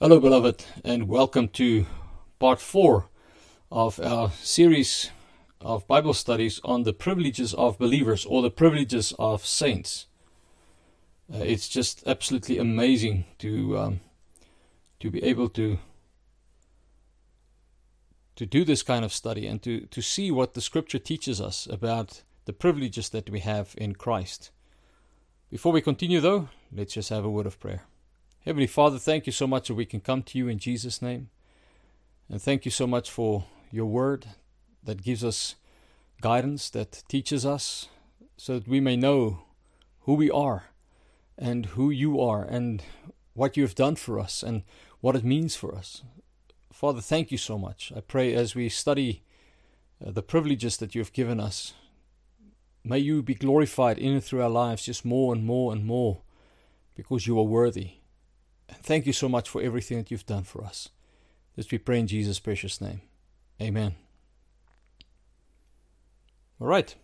Hello, beloved, and welcome to part 4 of our series of Bible studies on the privileges of believers or the privileges of saints. It's just absolutely amazing to be able to do this kind of study and to see what the Scripture teaches us about the privileges that we have in Christ. Before we continue, though, let's just have a word of prayer. Heavenly Father, thank you so much that we can come to you in Jesus' name. And thank you so much for your word that gives us guidance, that teaches us, so that we may know who we are and who you are and what you have done for us and what it means for us. Father, thank you so much. I pray as we study the privileges that you have given us, may you be glorified in and through our lives just more and more and more, because you are worthy. And thank you so much for everything that you've done for us. This we pray in Jesus' precious name. Amen. All right.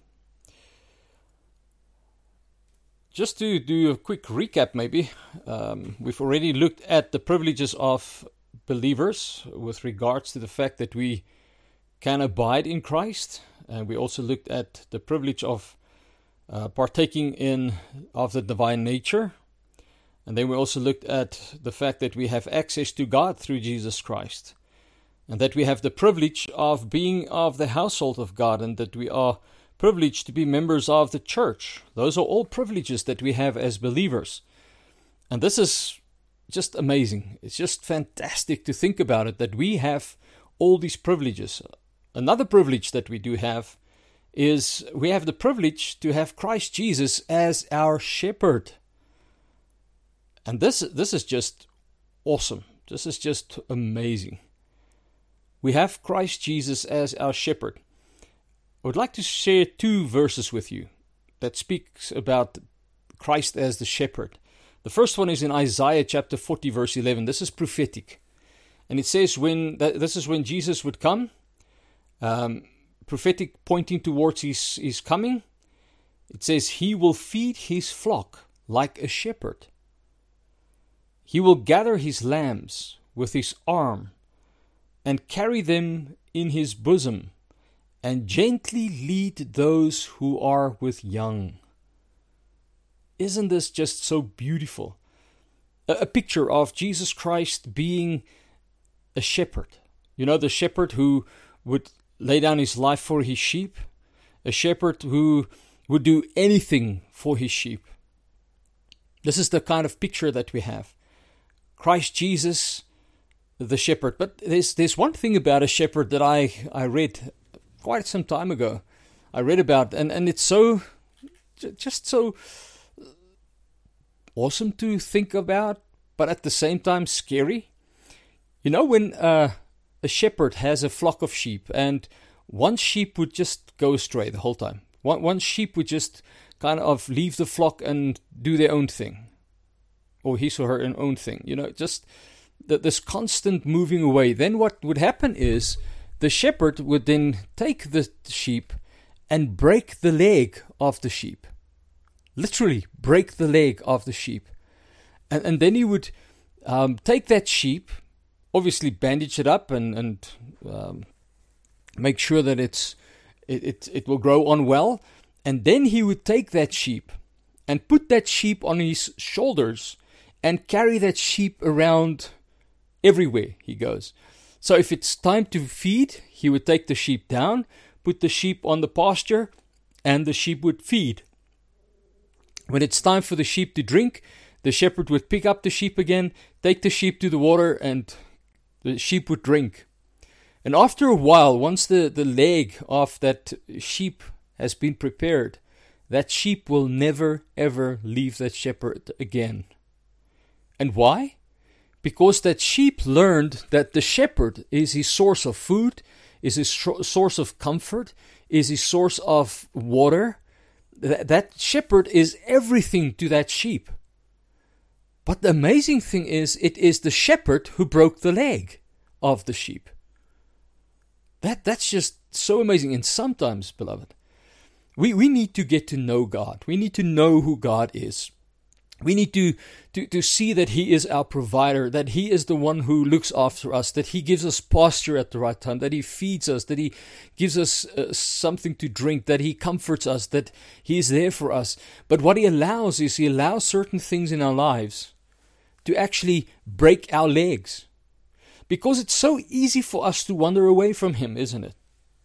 Just to do a quick recap maybe, we've already looked at the privileges of believers with regards to the fact that we can abide in Christ. And we also looked at the privilege of partaking of the divine nature. And then we also looked at the fact that we have access to God through Jesus Christ. And that we have the privilege of being of the household of God, and that we are privileged to be members of the church. Those are all privileges that we have as believers. And this is just amazing. It's just fantastic to think about it, that we have all these privileges. Another privilege that we do have is we have the privilege to have Christ Jesus as our shepherd. And this is just awesome. This is just amazing. We have Christ Jesus as our shepherd. I would like to share 2 verses with you that speaks about Christ as the shepherd. The first one is in Isaiah chapter 40 verse 11. This is prophetic. And it says this is when Jesus would come. Prophetic, pointing towards his coming. It says, he will feed his flock like a shepherd. He will gather his lambs with his arm and carry them in his bosom and gently lead those who are with young. Isn't this just so beautiful? A picture of Jesus Christ being a shepherd. You know, the shepherd who would lay down his life for his sheep. A shepherd who would do anything for his sheep. This is the kind of picture that we have. Christ Jesus, the shepherd. But there's one thing about a shepherd that I read quite some time ago. I read about, and it's just so awesome to think about, but at the same time scary. You know, when a shepherd has a flock of sheep, and one sheep would just go astray the whole time. One sheep would just kind of leave the flock and do their own thing. Or his or her own thing, you know, just this constant moving away. Then what would happen is the shepherd would then take the sheep and break the leg of the sheep. Literally break the leg of the sheep. And then he would take that sheep, obviously bandage it up and make sure that it will grow on well. And then he would take that sheep and put that sheep on his shoulders and carry that sheep around everywhere he goes. So if it's time to feed, he would take the sheep down, put the sheep on the pasture, and the sheep would feed. When it's time for the sheep to drink, the shepherd would pick up the sheep again, take the sheep to the water, and the sheep would drink. And after a while, once the leg of that sheep has been prepared, that sheep will never ever leave that shepherd again. And why? Because that sheep learned that the shepherd is his source of food, is his source of comfort, is his source of water. That shepherd is everything to that sheep. But the amazing thing is, it is the shepherd who broke the leg of the sheep. That's just so amazing. And sometimes, beloved, we need to get to know God. We need to know who God is. We need to see that He is our provider, that He is the one who looks after us, that He gives us pasture at the right time, that He feeds us, that He gives us something to drink, that He comforts us, that He is there for us. But what He allows is He allows certain things in our lives to actually break our legs. Because it's so easy for us to wander away from Him, isn't it?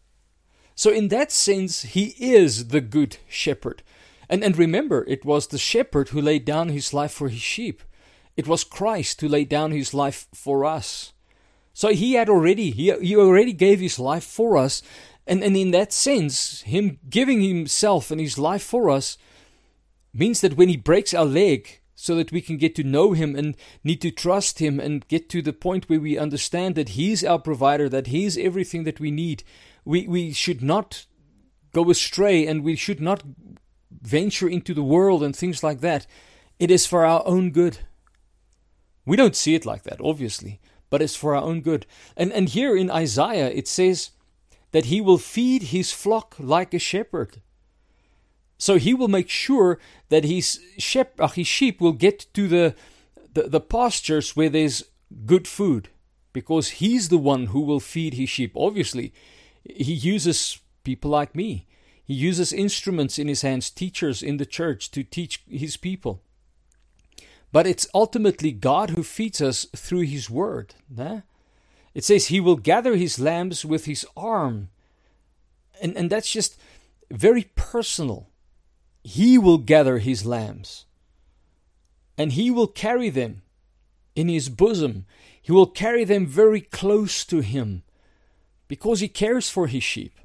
So in that sense, He is the good shepherd. And remember, it was the shepherd who laid down his life for his sheep. It was Christ who laid down his life for us. So he already gave his life for us. And in that sense, Him giving Himself and His life for us means that when He breaks our leg so that we can get to know Him and need to trust Him and get to the point where we understand that He's our provider, that He's everything that we need, we should not go astray, and we should not venture into the world and things like that. It is for our own good. We don't see it like that, obviously, but it's for our own good. And here in Isaiah it says that He will feed His flock like a shepherd. So He will make sure that His sheep will get to the pastures where there's good food, because He's the one who will feed His sheep. Obviously, He uses people like me. He uses instruments in His hands, teachers in the church, to teach His people. But it's ultimately God who feeds us through His word. It says He will gather His lambs with His arm. And that's just very personal. He will gather His lambs. And He will carry them in His bosom. He will carry them very close to Him, because He cares for His sheep.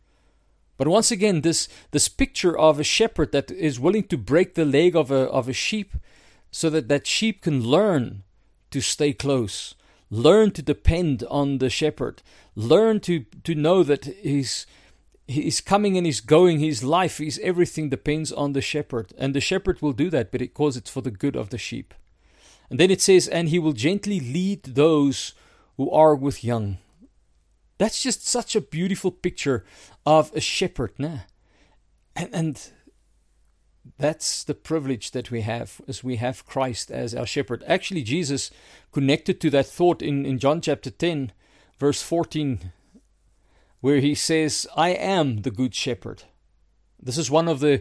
But once again, this picture of a shepherd that is willing to break the leg of a sheep so that sheep can learn to stay close, learn to depend on the shepherd, learn to know that He's coming and He's going, His life, His everything depends on the shepherd. And the shepherd will do that because it's for the good of the sheep. And then it says, and He will gently lead those who are with young. That's just such a beautiful picture of a shepherd, and that's the privilege that we have, as we have Christ as our shepherd. Actually, Jesus connected to that thought in John chapter 10, verse 14, where He says, I am the good shepherd. This is one of the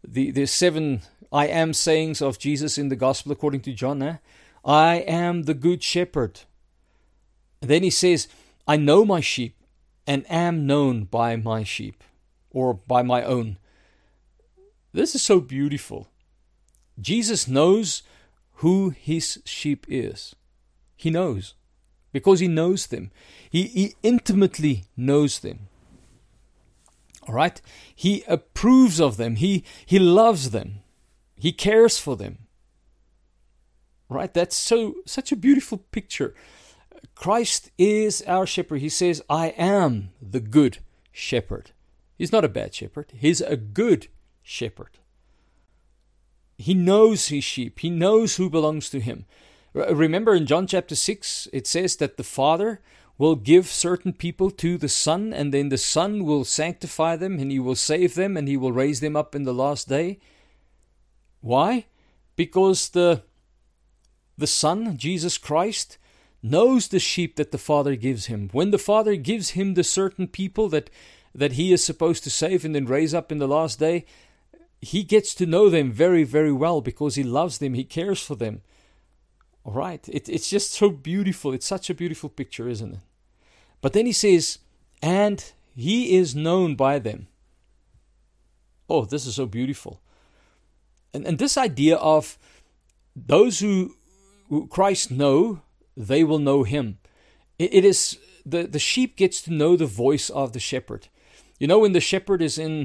7 I am sayings of Jesus in the gospel according to John. I am the good shepherd. And then He says, I know my sheep and am known by my sheep, or by my own. This is so beautiful. Jesus knows who His sheep is. He knows, because He knows them. He intimately knows them. All right? He approves of them. He loves them. He cares for them. Right? That's such a beautiful picture. Christ is our shepherd. He says, I am the good shepherd. He's not a bad shepherd. He's a good shepherd. He knows His sheep. He knows who belongs to Him. Remember in John chapter 6, it says that the Father will give certain people to the Son, and then the Son will sanctify them, and He will save them, and He will raise them up in the last day. Why? Because the Son, Jesus Christ, knows the sheep that the Father gives Him. When the Father gives Him the certain people that He is supposed to save and then raise up in the last day, He gets to know them very, very well, because He loves them. He cares for them. All right. It's just so beautiful. It's such a beautiful picture, isn't it? But then He says, and He is known by them. Oh, this is so beautiful. And this idea of those who Christ know, they will know Him. It is the sheep gets to know the voice of the shepherd. You know, when the shepherd is in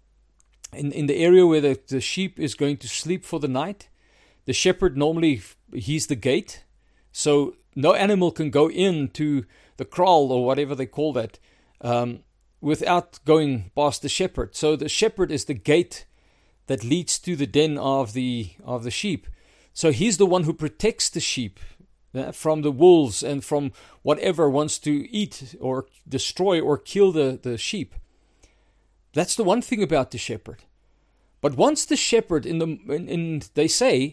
the area where the sheep is going to sleep for the night, the shepherd normally, he's the gate. So no animal can go into the kraal or whatever they call that without going past the shepherd. So the shepherd is the gate that leads to the den of the sheep. So he's the one who protects the sheep from the wolves and from whatever wants to eat or destroy or kill the sheep. That's the one thing about the shepherd. But once the shepherd, they say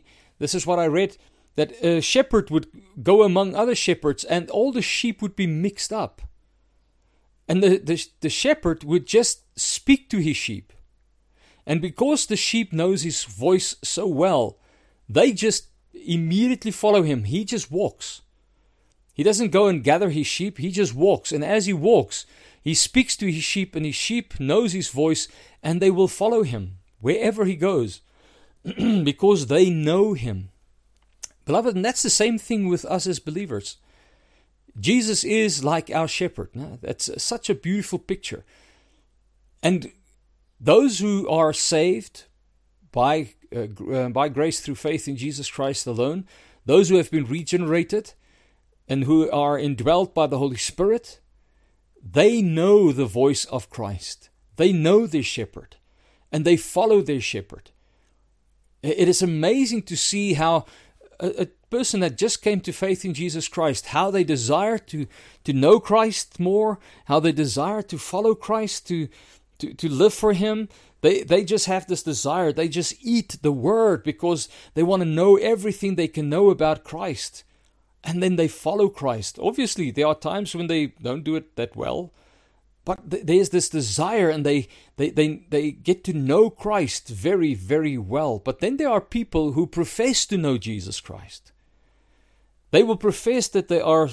This is what I read, that a shepherd would go among other shepherds and all the sheep would be mixed up. And the shepherd would just speak to his sheep. And because the sheep knows his voice so well, they just immediately follow him. He just walks. He doesn't go and gather his sheep. He just walks. And as he walks, he speaks to his sheep, and his sheep knows his voice, and they will follow him wherever he goes because they know him. Beloved, and that's the same thing with us as believers. Jesus is like our shepherd. That's such a beautiful picture. And those who are saved by grace through faith in Jesus Christ alone, those who have been regenerated and who are indwelt by the Holy Spirit, they know the voice of Christ. They know their shepherd, and they follow their shepherd. It is amazing to see how a person that just came to faith in Jesus Christ, how they desire to know Christ more, how they desire to follow Christ, to live for Him. They just have this desire. They just eat the Word because they want to know everything they can know about Christ. And then they follow Christ. Obviously, there are times when they don't do it that well. But there's this desire, and they get to know Christ very, very well. But then there are people who profess to know Jesus Christ. They will profess that they are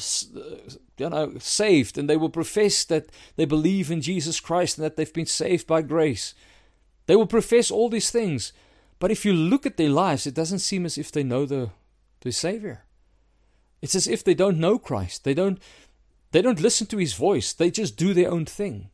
saved, and they will profess that they believe in Jesus Christ and that they've been saved by grace. They will profess all these things. But if you look at their lives, it doesn't seem as if they know the Savior. It's as if they don't know Christ. They don't listen to His voice. They just do their own thing.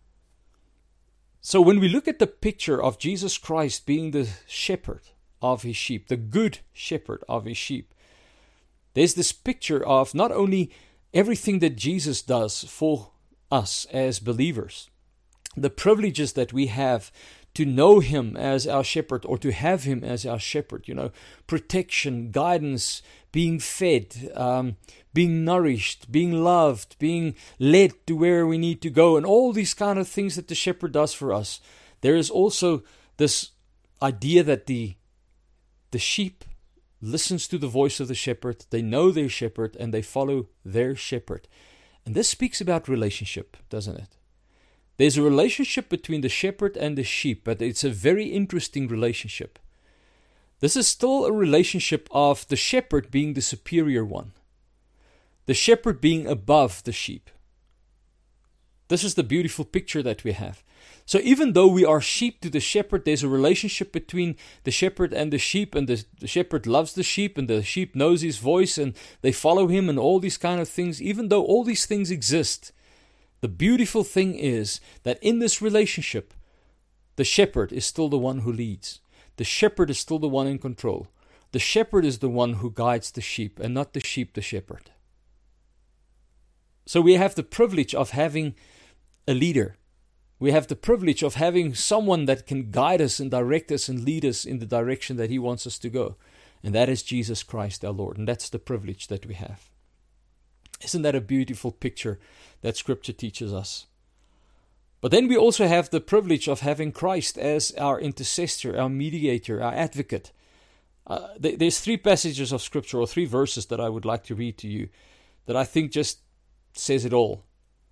So when we look at the picture of Jesus Christ being the shepherd of His sheep, the good shepherd of His sheep, there's this picture of not only everything that Jesus does for us as believers, the privileges that we have to know Him as our shepherd, or to have Him as our shepherd, protection, guidance, being fed, being nourished, being loved, being led to where we need to go, and all these kind of things that the shepherd does for us. There is also this idea that the sheep listens to the voice of the shepherd, they know their shepherd, and they follow their shepherd. And this speaks about relationship, doesn't it? There's a relationship between the shepherd and the sheep, but it's a very interesting relationship. This is still a relationship of the shepherd being the superior one, the shepherd being above the sheep. This is the beautiful picture that we have. So even though we are sheep to the shepherd, there's a relationship between the shepherd and the sheep, and the shepherd loves the sheep, and the sheep knows his voice, and they follow him, and all these kind of things. Even though all these things exist, the beautiful thing is that in this relationship, the shepherd is still the one who leads. The shepherd is still the one in control. The shepherd is the one who guides the sheep, and not the sheep the shepherd. So we have the privilege of having a leader. We have the privilege of having someone that can guide us and direct us and lead us in the direction that He wants us to go. And that is Jesus Christ our Lord. And that's the privilege that we have. Isn't that a beautiful picture that Scripture teaches us? But then we also have the privilege of having Christ as our intercessor, our mediator, our advocate. There's 3 passages of Scripture, or 3 verses that I would like to read to you, that I think just says it all.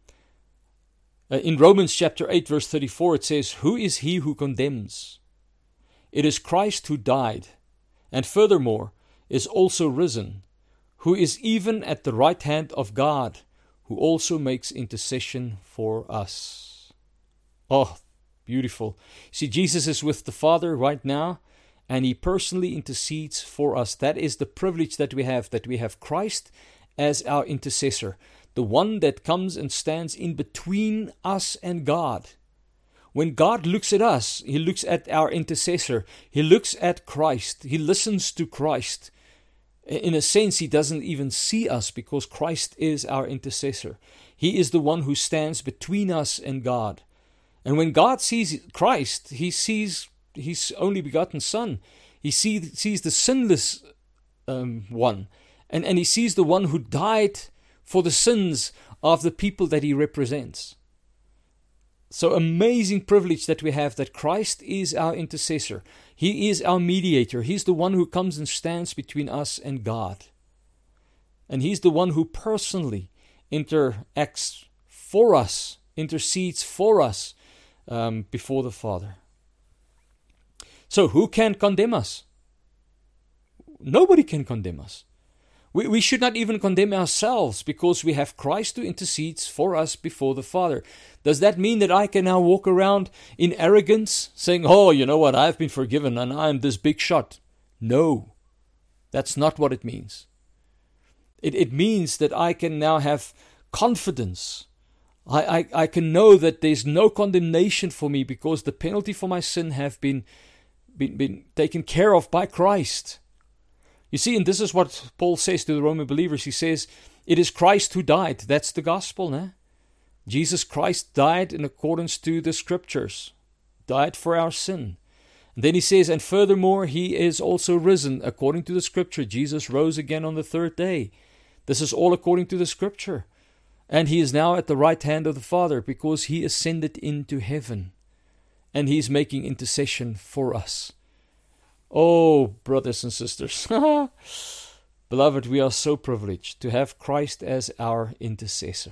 In Romans chapter 8 verse 34 it says, "Who is he who condemns? It is Christ who died, and furthermore is also risen, who is even at the right hand of God, who also makes intercession for us." Oh, beautiful. See, Jesus is with the Father right now, and He personally intercedes for us. That is the privilege that we have Christ as our intercessor, the one that comes and stands in between us and God. When God looks at us, He looks at our intercessor. He looks at Christ. He listens to Christ. In a sense, He doesn't even see us because Christ is our intercessor. He is the one who stands between us and God. And when God sees Christ, He sees His only begotten Son. He sees the sinless one. And He sees the one who died for the sins of the people that He represents. So amazing privilege that we have, that Christ is our intercessor. He is our mediator. He's the one who comes and stands between us and God. And He's the one who personally interacts for us, intercedes for us before the Father. So who can condemn us? Nobody can condemn us. We should not even condemn ourselves, because we have Christ who intercedes for us before the Father. Does that mean that I can now walk around in arrogance, saying, oh, you know what, I've been forgiven and I'm this big shot? No, that's not what it means. It means that I can now have confidence. I can know that there's no condemnation for me, because the penalty for my sin have been taken care of by Christ. You see, and this is what Paul says to the Roman believers. He says, it is Christ who died. That's the gospel, né? Jesus Christ died in accordance to the scriptures, died for our sin. And then he says, and furthermore, He is also risen according to the scripture. Jesus rose again on the third day. This is all according to the scripture. And He is now at the right hand of the Father, because He ascended into heaven. And He's making intercession for us. Oh, brothers and sisters, beloved, we are so privileged to have Christ as our intercessor.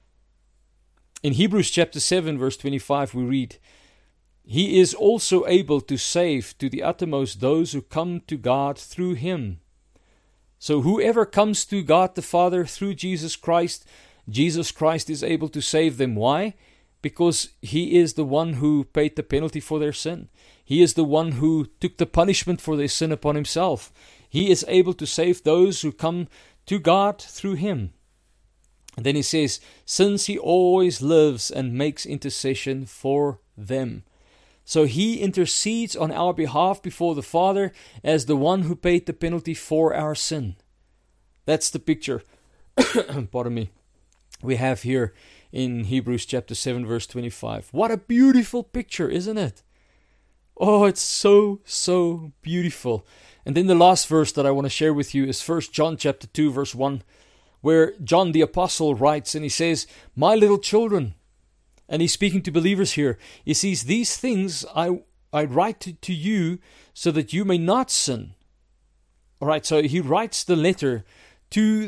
In Hebrews chapter 7, verse 25, we read, He is also able to save to the uttermost those who come to God through Him. So whoever comes to God the Father through Jesus Christ is able to save them. Why? Because He is the one who paid the penalty for their sin. He is the one who took the punishment for their sin upon Himself. He is able to save those who come to God through Him. And then he says, since He always lives and makes intercession for them. So He intercedes on our behalf before the Father as the one who paid the penalty for our sin. That's the picture, pardon me, we have here in Hebrews chapter 7, verse 25. What a beautiful picture, isn't it? Oh, it's so, so beautiful. And then the last verse that I want to share with you is 1 John chapter 2, verse 1, where John the Apostle writes, and he says, my little children, and he's speaking to believers here, he says, these things I write to you so that you may not sin. All right, so he writes the letter to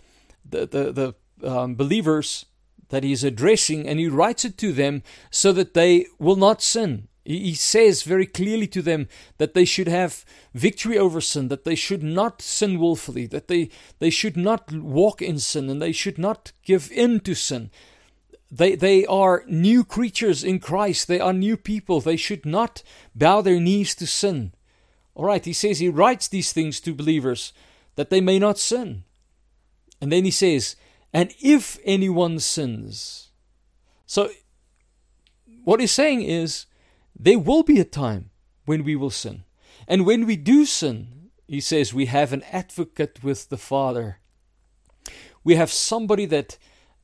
the believers that he's addressing, and he writes it to them so that they will not sin. He says very clearly to them that they should have victory over sin, that they should not sin willfully, that they should not walk in sin, and they should not give in to sin. They are new creatures in Christ. They are new people. They should not bow their knees to sin. All right, he says he writes these things to believers that they may not sin. And then he says, and if anyone sins. So what he's saying is, there will be a time when we will sin. And when we do sin, he says, we have an advocate with the Father. We have somebody that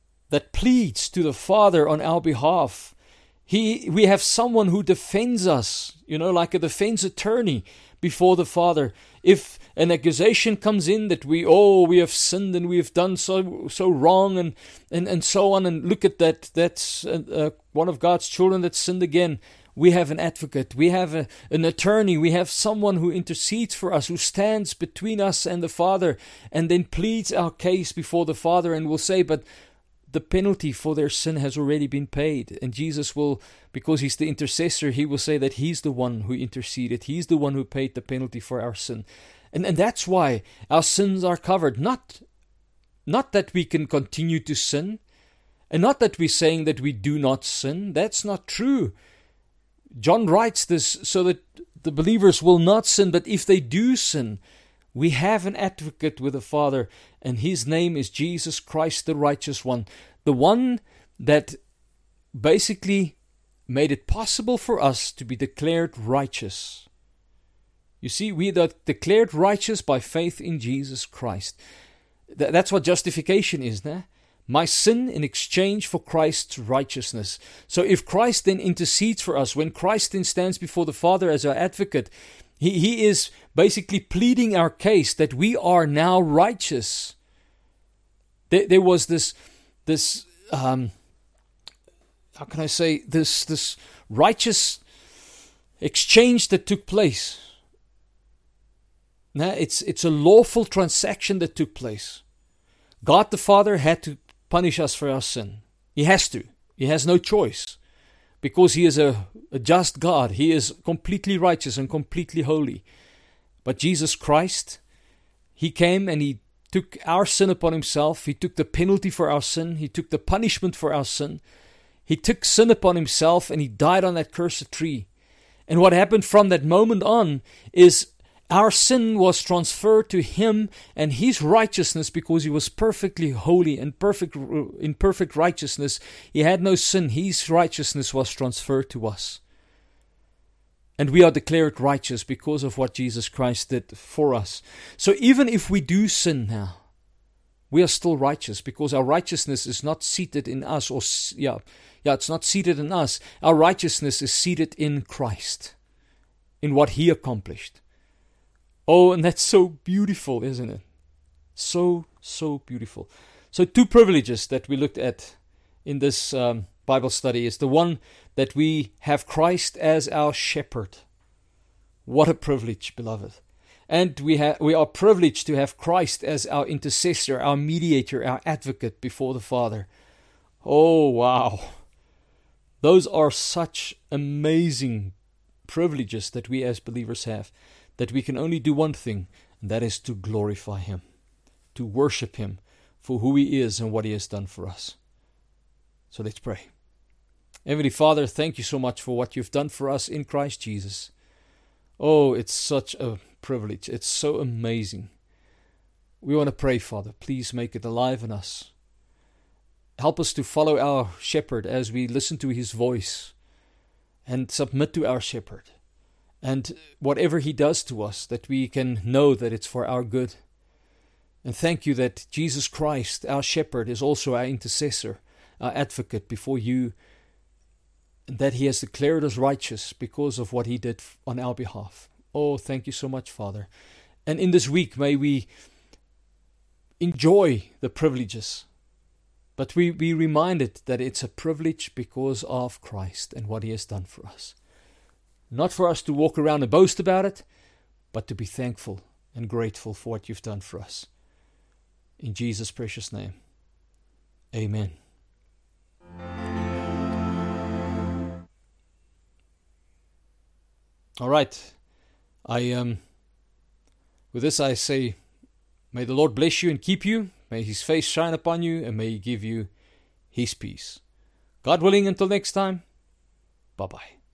pleads to the Father on our behalf. We have someone who defends us, like a defense attorney before the Father. If an accusation comes in that we have sinned and we have done so wrong and so on, and look at that's one of God's children that sinned again. We have an advocate, we have an attorney, we have someone who intercedes for us, who stands between us and the Father, and then pleads our case before the Father, and will say, but the penalty for their sin has already been paid. And Jesus will, because He's the intercessor, He will say that He's the one who interceded, He's the one who paid the penalty for our sin. And that's why our sins are covered. Not that we can continue to sin, and not that we're saying that we do not sin. That's not true. John writes this so that the believers will not sin, but if they do sin, we have an advocate with the Father, and His name is Jesus Christ, the righteous one. The one that basically made it possible for us to be declared righteous. You see, we are declared righteous by faith in Jesus Christ. That's what justification is, né? My sin in exchange for Christ's righteousness. So if Christ then intercedes for us, when Christ then stands before the Father as our advocate, He is basically pleading our case that we are now righteous. There was this how can I say, this righteous exchange that took place. Now, it's a lawful transaction that took place. God the Father had to punish us for our sin. He has to. He has no choice. Because He is a just God. He is completely righteous and completely holy. But Jesus Christ, He came and He took our sin upon Himself. He took the penalty for our sin. He took the punishment for our sin. He took sin upon Himself and He died on that cursed tree. And what happened from that moment on is our sin was transferred to Him, and His righteousness, because He was perfectly holy and in perfect righteousness. He had no sin. His righteousness was transferred to us. And we are declared righteous because of what Jesus Christ did for us. So even if we do sin now, we are still righteous, because our righteousness is not seated in us, it's not seated in us. Our righteousness is seated in Christ, in what He accomplished. Oh, and that's so beautiful, isn't it? So beautiful. So 2 privileges that we looked at in this Bible study is the one that we have Christ as our shepherd. What a privilege, beloved. And we are privileged to have Christ as our intercessor, our mediator, our advocate before the Father. Oh, wow. Those are such amazing privileges that we as believers have, that we can only do one thing, and that is to glorify Him, to worship Him for who He is and what He has done for us. So let's pray. Heavenly Father, thank You so much for what You've done for us in Christ Jesus. Oh, it's such a privilege. It's so amazing. We want to pray, Father, please make it alive in us. Help us to follow our shepherd as we listen to His voice and submit to our shepherd. And whatever He does to us, that we can know that it's for our good. And thank You that Jesus Christ, our shepherd, is also our intercessor, our advocate before You, and that He has declared us righteous because of what He did on our behalf. Oh, thank You so much, Father. And in this week, may we enjoy the privileges, but we be reminded that it's a privilege because of Christ and what He has done for us. Not for us to walk around and boast about it, but to be thankful and grateful for what You've done for us. In Jesus' precious name, amen. All right. With this I say, may the Lord bless you and keep you. May His face shine upon you, and may He give you His peace. God willing, until next time, bye-bye.